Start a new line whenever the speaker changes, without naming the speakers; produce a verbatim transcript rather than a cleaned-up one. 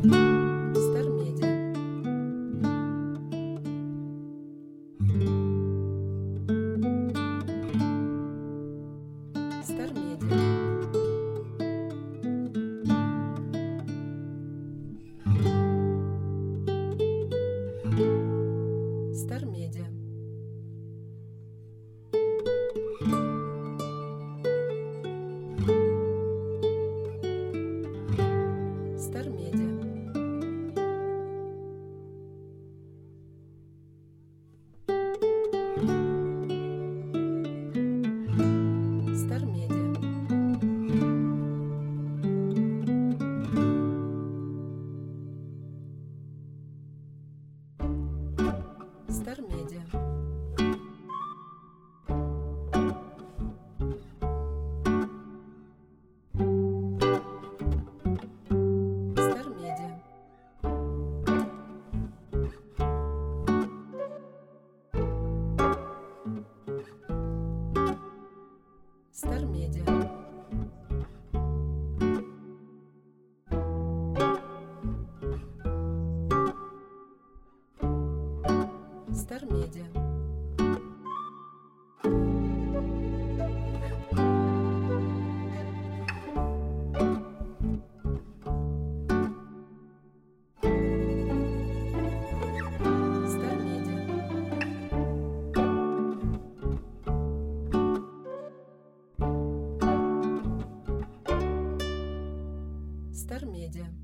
Стар Медиа. Стар Медиа. Стар Медиа. Стар Медиа. Стар Медиа. Стар Медиа. Стар Медиа. Стар Медиа. Стар Медиа. Стар Медиа. Стар Медиа.